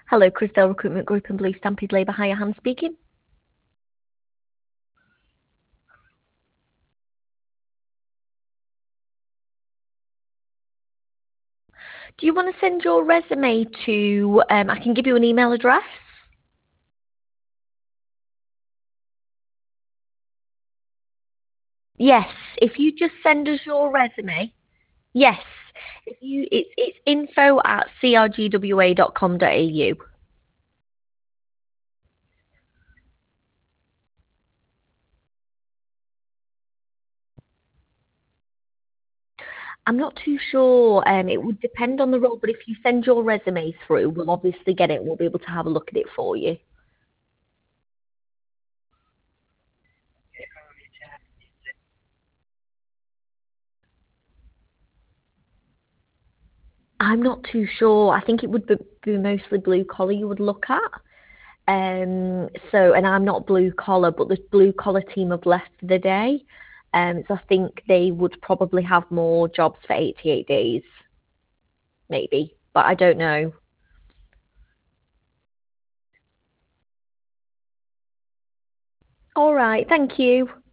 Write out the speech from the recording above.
Hello, Chrisdale Recruitment Group and Blue Stampede Labour Hire, Han speaking. Do you want to send your resume to, I can give you an email address? Yes, if you just send us your resume. Yes, it's info@crgwa.com.au. I'm not too sure. It would depend on the role, but if you send your resume through, we'll obviously get it. We'll be able to have a look at it for you. I'm not too sure. I think it would be mostly blue collar you would look at. And I'm not blue collar, but the blue collar team have left for the day. So I think they would probably have more jobs for 88 days, maybe, but I don't know. All right, thank you.